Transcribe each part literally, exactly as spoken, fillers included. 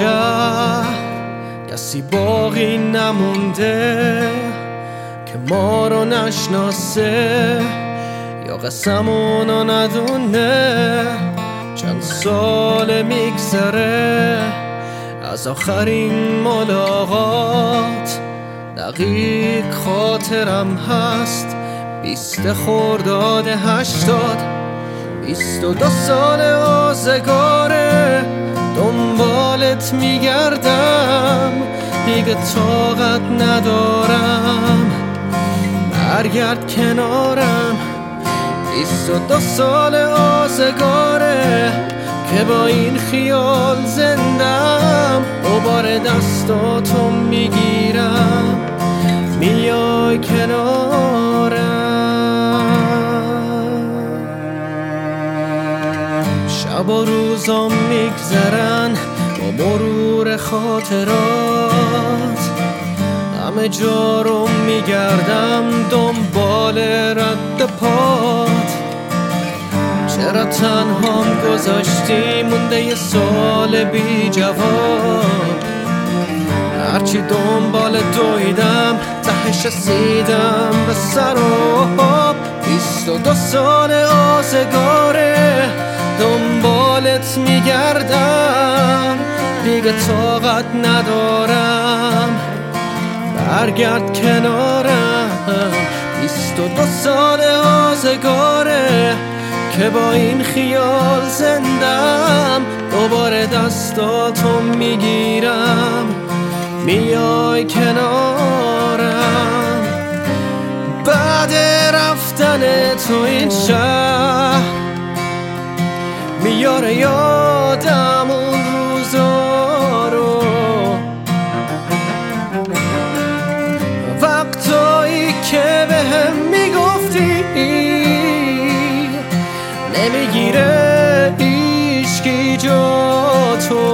شهر کسی باقی نمونده که ما رو نشناسه یا قسمونو ندونه. چند سال میگذره از آخرین ملاقات، دقیق خاطرم هست بیست خرداد هشتاد. بیست و دو سال آزگاره دنبالت میگردم، دیگه طاقت ندارم برگرد کنارم. بیست و دو سال آزگاره که با این خیال زندم، دوباره دستاتو میگیرم میای کنارم. شب و روزام میگذرن با مرور خاطرات، همه جا رو میگردم دنبال رد پات. چرا تنهام گذاشتی مونده یه سال بی جواب؟ هرچی دنبال دویدم تهش رسیدم به سر و پا. بیست و دو سال آزگاره دنبالت میگردم، دیگه طاقت ندارم برگرد کنارم. بیست و دو سال آزگاره که با این خیال زندم، دوباره دستاتو میگیرم میای کنارم. بعد رفتن تو این شهر میاره یادم اون روزا رو، وقتایی که بهم میگفتی نمیگیره هیچکی جا تو.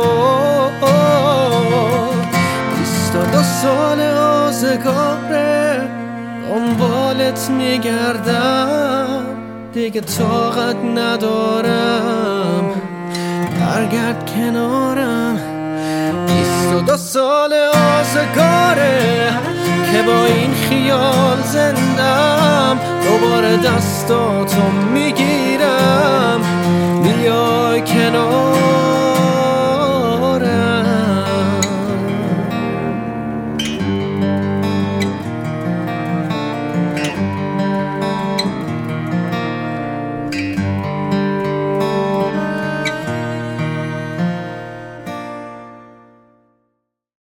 بیست و دو سال آزگاره دنبالت میگردم، دیگه طاقت ندارم برگرد کنارم. بیست و دو سال آزگاره که با این خیال زندم، دوباره دستاتو میگیرم میای کنار.